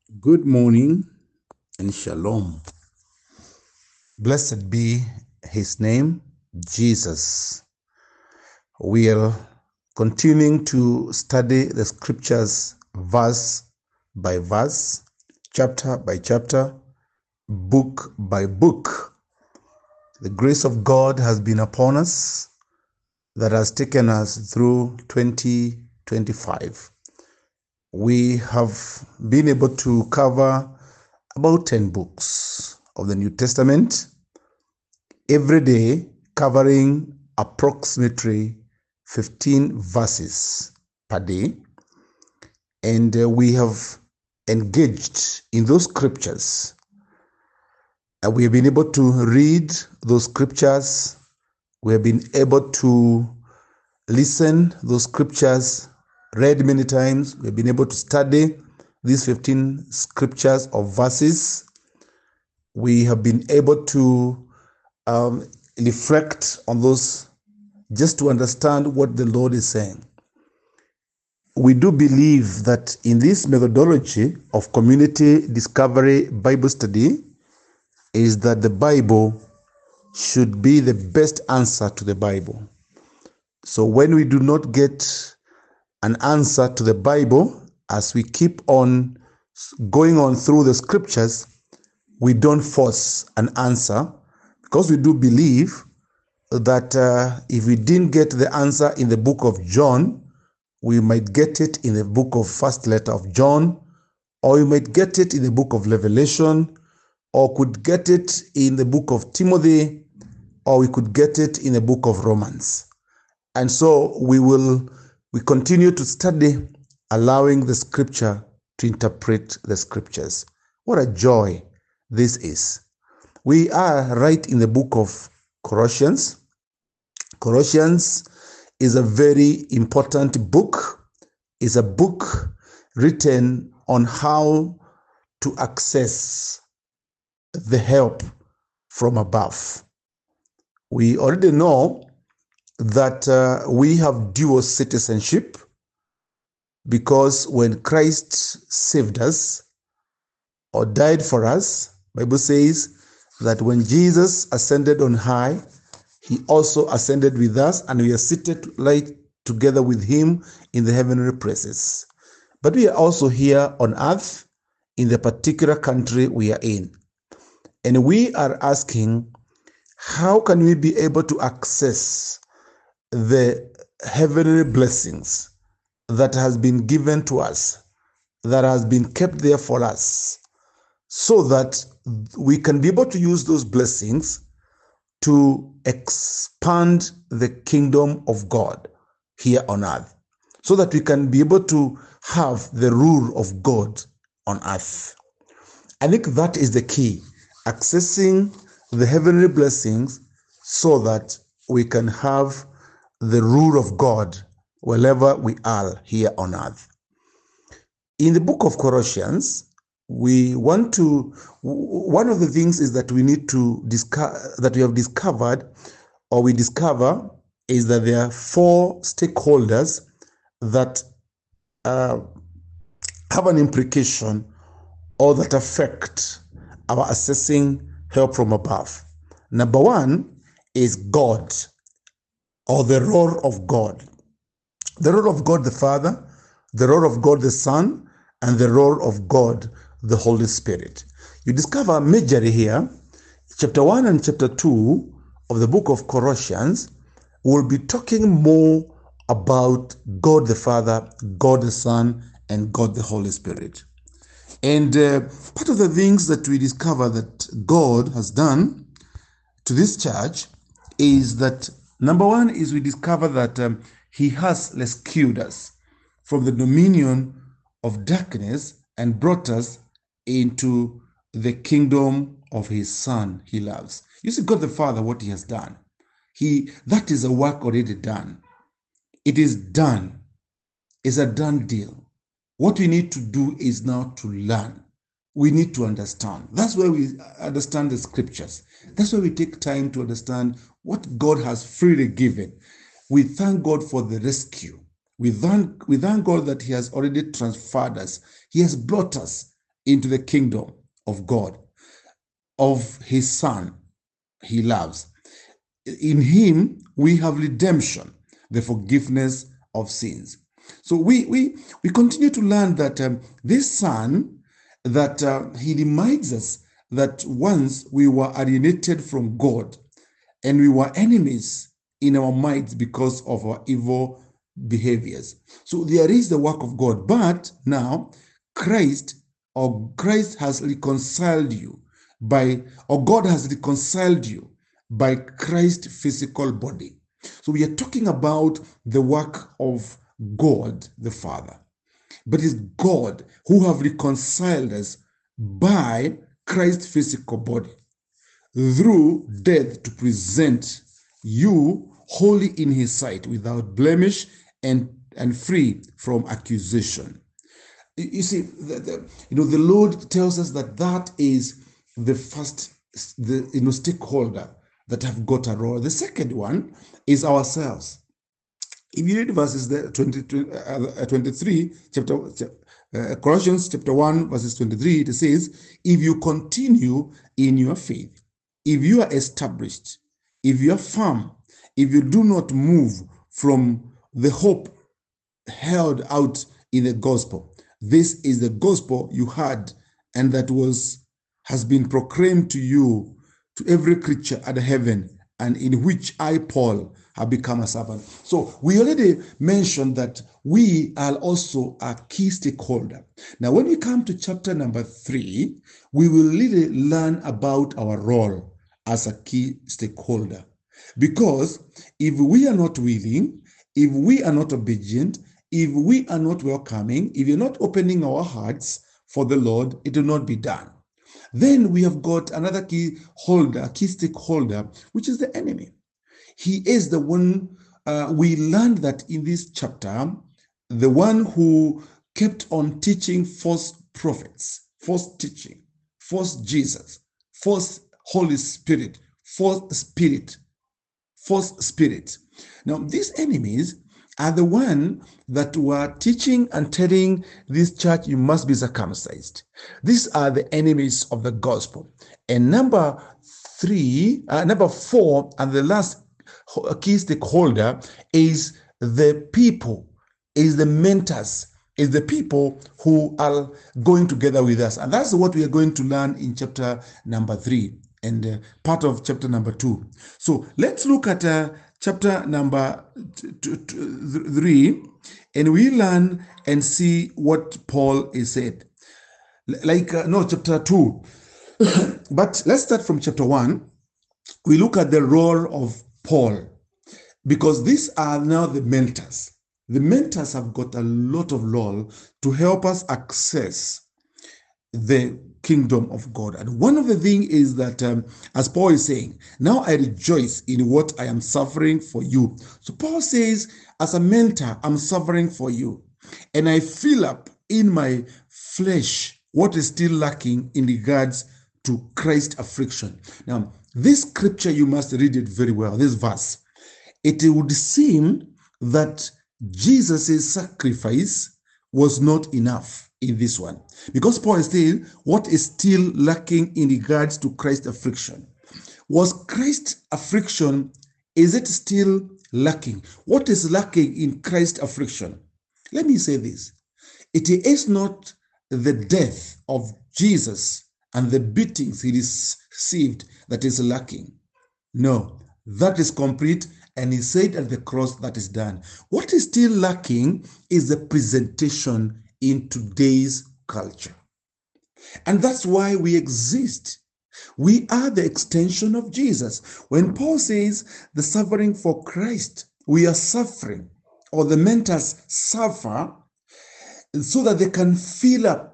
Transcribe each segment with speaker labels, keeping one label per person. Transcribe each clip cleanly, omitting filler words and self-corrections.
Speaker 1: Good morning and shalom. Blessed be his name, Jesus. We are continuing to study the scriptures verse by verse, chapter by chapter, book by book. The grace of God has been upon us that has taken us through 2025. We have been able to cover about 10 books of the New Testament, every day covering approximately 15 verses per day. And we have engaged in those scriptures. We have been able to read those scriptures. We have been able to listen those scriptures read many times. We have been able to study these 15 scriptures or verses. We have been able to reflect on those just to understand what the Lord is saying. We do believe that in this methodology of community discovery Bible study is that the Bible should be the best answer to the Bible. So when we do not get an answer to the Bible, as we keep on going on through the scriptures, we don't force an answer, because we do believe that if we didn't get the answer in the book of John, we might get it in the book of first letter of John, or we might get it in the book of Revelation, or could get it in the book of Timothy, or we could get it in the book of Romans. And so we continue to study, allowing the scripture to interpret the scriptures. What a joy this is. We are right in the book of Colossians. Colossians is a very important book. It's a book written on how to access the help from above. We already know that we have dual citizenship, because when Christ saved us or died for us, the Bible says that when Jesus ascended on high, he also ascended with us, and we are seated right together with him in the heavenly places. But we are also here on earth in the particular country we are in. And we are asking, how can we be able to access the heavenly blessings that has been given to us, that has been kept there for us, so that we can be able to use those blessings to expand the kingdom of God here on earth, so that we can be able to have the rule of God on earth. I think that is the key, accessing the heavenly blessings so that we can have the rule of God wherever we are here on earth. In the book of Colossians, one of the things is that we need to discover, that we have discovered, or we discover, is that there are 4 stakeholders that have an implication or that affect our assessing help from above. Number 1 is God, or the role of God. The role of God the Father, the role of God the Son, and the role of God the Holy Spirit. You discover majorly here, chapter 1 and chapter 2 of the book of Colossians will be talking more about God the Father, God the Son, and God the Holy Spirit. And part of the things that we discover that God has done to this church is that, number 1 is we discover that he has rescued us from the dominion of darkness and brought us into the kingdom of his Son he loves. You see, God the Father, what he has done, that is a work already done. It is done. It's a done deal. What we need to do is now to learn. We need to understand. That's where we understand the scriptures. That's why we take time to understand what God has freely given. We thank God for the rescue. We thank God that he has already transferred us. He has brought us into the kingdom of God, of his Son he loves. In him we have redemption, the forgiveness of sins. So we continue to learn that this Son, that he reminds us that once we were alienated from God and we were enemies in our minds because of our evil behaviors. So there is the work of God, but now Christ has reconciled you God has reconciled you by Christ's physical body. So we are talking about the work of God the Father. But it's God who have reconciled us by Christ's physical body through death to present you holy in his sight, without blemish and free from accusation. You see, the Lord tells us that is the first stakeholder that have got a role. The second one is ourselves. If you read verses 23, Colossians chapter 1, verses 23, it says, if you continue in your faith, if you are established, if you are firm, if you do not move from the hope held out in the gospel. This is the gospel you heard, and that has been proclaimed to you, to every creature under heaven, and in which I, Paul, have become a servant. So we already mentioned that we are also a key stakeholder. Now, when we come to chapter number 3, we will really learn about our role as a key stakeholder. Because if we are not willing, if we are not obedient, if we are not welcoming, if you're not opening our hearts for the Lord, it will not be done. Then we have got another key stakeholder, which is the enemy. He is the one, we learned that in this chapter, the one who kept on teaching false prophets, false teaching, false Jesus, false Holy Spirit, false spirit. Now, these enemies are the one that were teaching and telling this church, you must be circumcised. These are the enemies of the gospel. And number 4, and the last key stakeholder is the people, is the mentors, is the people who are going together with us. And that's what we are going to learn in chapter number 3 and part of chapter number 2. So let's look at chapter number 3, and we learn and see what Paul is said. Chapter 2. But let's start from chapter 1. We look at the role of Paul, because these are now the mentors. The mentors have got a lot of role to help us access the kingdom of God. And one of the things is that, as Paul is saying, now I rejoice in what I am suffering for you. So Paul says, as a mentor, I'm suffering for you. And I fill up in my flesh what is still lacking in regards to Christ's affliction. Now, this scripture, you must read it very well, this verse. It would seem that Jesus' sacrifice was not enough in this one, because Paul is saying what is still lacking in regards to Christ's affliction. Was Christ's affliction, is it still lacking? What is lacking in Christ's affliction? Let me say this. It is not the death of Jesus and the beatings he received that is lacking. No, that is complete, and he said at the cross that is done. What is still lacking is the presentation in today's culture. And that's why we exist. We are the extension of Jesus. When Paul says the suffering for Christ, we are suffering, or the mentors suffer, so that they can fill up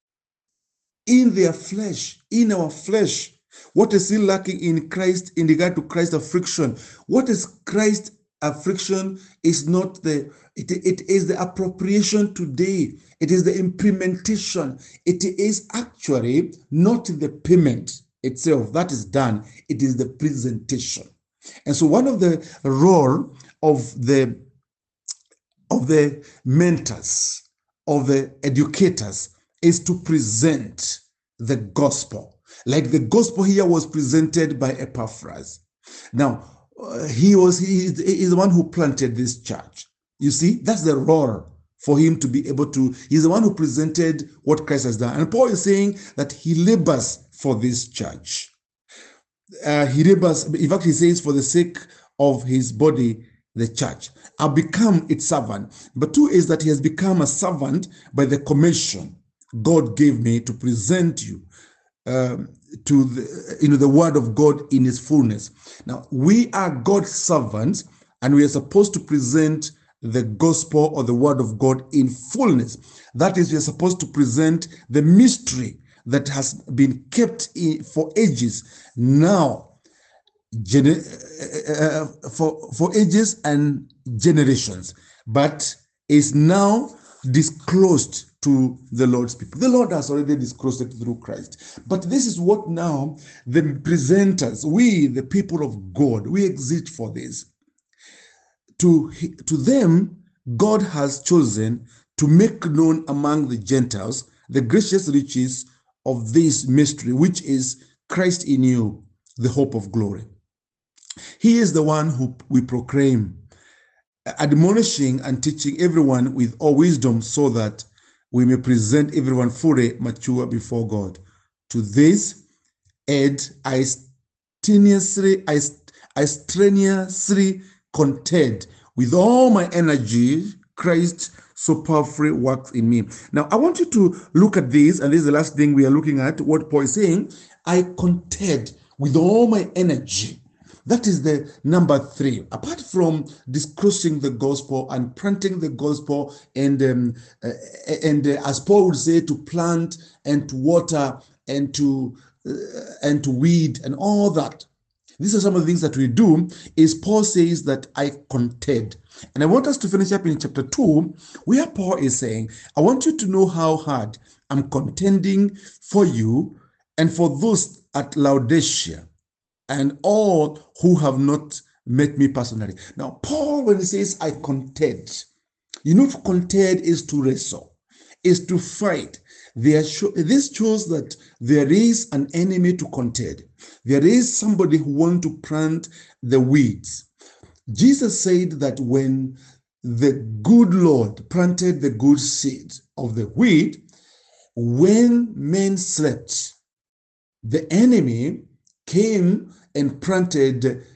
Speaker 1: in their flesh, in our flesh, what is still lacking in Christ in regard to Christ's affliction. What is Christ's affliction is not it is the appropriation today. It is the implementation. It is actually not the payment itself that is done. It is the presentation. And so one of the role of the mentors, of the educators, is to present the gospel. Like the gospel here was presented by Epaphras. Now, he is the one who planted this church. You see, that's the role for him to be able to. He's the one who presented what Christ has done. And Paul is saying that he labors for this church. He labors, in fact, he says, for the sake of his body, the church. I've become its servant. But two is that he has become a servant by the commission God gave me to present you to the word of God in its fullness. Now, we are God's servants, and we are supposed to present the gospel or the word of God in fullness. That is, we are supposed to present the mystery that has been kept for ages now, for ages and generations, but is now disclosed to the Lord's people. The Lord has already disclosed it through Christ. But this is what now the presenters, we, the people of God, we exist for this. To them, God has chosen to make known among the Gentiles the gracious riches of this mystery, which is Christ in you, the hope of glory. He is the one who we proclaim, admonishing and teaching everyone with all wisdom, so that we may present everyone fully mature before God. To this end, I strenuously contend with all my energy. Christ so powerfully works in me. Now, I want you to look at this, and this is the last thing we are looking at, what Paul is saying. I contend with all my energy. That is the number 3. Apart from disclosing the gospel and planting the gospel, and as Paul would say, to plant and to water and to weed and all that. These are some of the things that we do. Is Paul says that I contend. And I want us to finish up in chapter 2, where Paul is saying, I want you to know how hard I'm contending for you and for those at Laodicea and all who have not met me personally. Now, Paul, when he says I contend, to contend is to wrestle, is to fight. This shows that there is an enemy to contend. There is somebody who wants to plant the weeds. Jesus said that when the good Lord planted the good seed of the wheat, when men slept, the enemy came and planted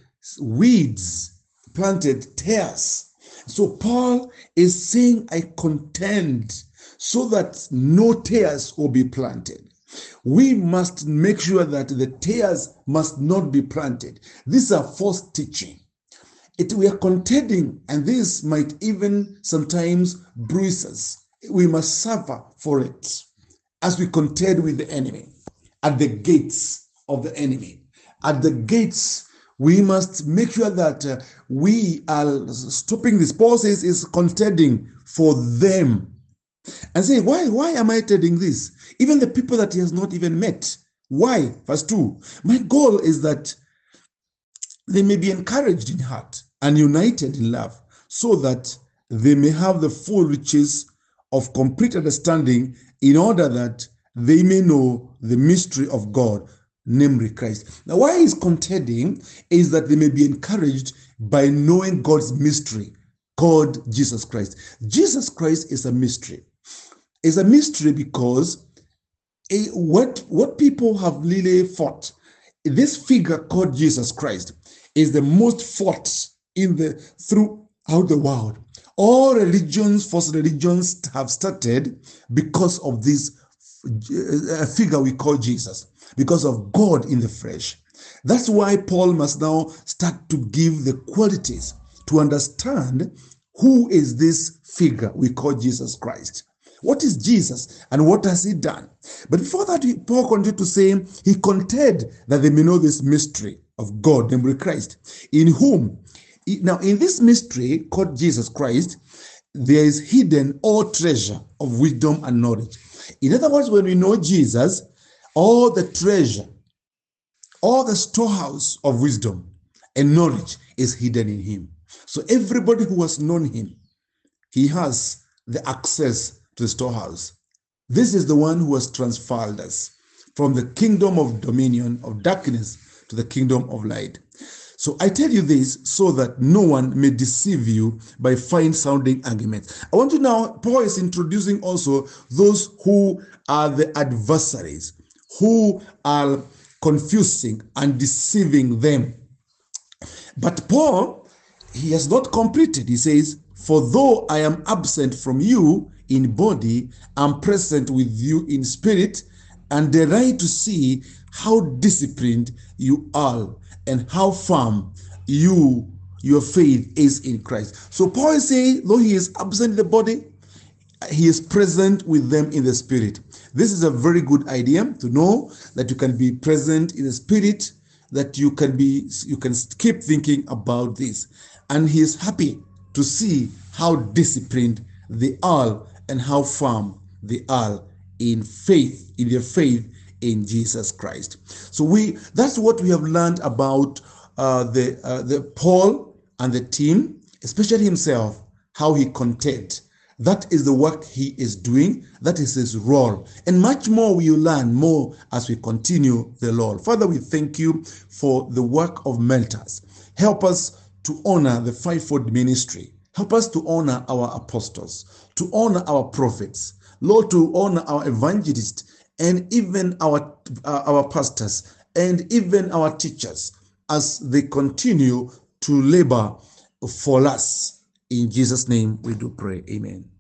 Speaker 1: weeds, planted tares. So Paul is saying, I contend so that no tares will be planted. We must make sure that the tares must not be planted. These are false teaching. We are contending, and this might even sometimes bruise us. We must suffer for it as we contend with the enemy at the gates of the enemy. At the gates, we must make sure that we are stopping this. Paul says is contending for them. And say, why am I telling this? Even the people that he has not even met. Why? Verse 2. My goal is that they may be encouraged in heart and united in love, so that they may have the full riches of complete understanding, in order that they may know the mystery of God, namely Christ. Now, why he's contending is that they may be encouraged by knowing God's mystery, called Jesus Christ. Jesus Christ is a mystery. It's a mystery because what people have really fought, this figure called Jesus Christ is the most fought throughout the world. All religions, false religions, have started because of this figure we call Jesus, because of God in the flesh. That's why Paul must now start to give the qualities to understand who is this figure we call Jesus Christ. What is Jesus and what has he done? But before that, Paul continued to say, he contended that they may know this mystery of God, namely Christ, in whom, now in this mystery called Jesus Christ, there is hidden all treasure of wisdom and knowledge. In other words, when we know Jesus, all the treasure, all the storehouse of wisdom and knowledge is hidden in him. So everybody who has known him, he has the access to the storehouse. This is the one who has transferred us from the kingdom of dominion of darkness to the kingdom of light. So I tell you this so that no one may deceive you by fine-sounding arguments. I want to now, Paul is introducing also those who are the adversaries, who are confusing and deceiving them. But Paul, he has not completed. He says, for though I am absent from you in body, I'm present with you in spirit, and delight to see how disciplined you are and how firm your faith is in Christ. So Paul is saying, though he is absent in the body, he is present with them in the spirit. This is a very good idea to know that you can be present in the spirit, that you can keep thinking about this. And he is happy to see how disciplined they are and how firm they are in faith, in their faith in Jesus Christ. So that's what we have learned about the Paul and the team, especially himself, how he contend. That is the work he is doing. That is his role. And much more we will learn more as we continue the Lord. Father, we thank you for the work of Melters. Help us to honor the fivefold ministry. Help us to honor our apostles, to honor our prophets, Lord, to honor our evangelists, and even our pastors, and even our teachers, as they continue to labor for us. In Jesus' name we do pray. Amen.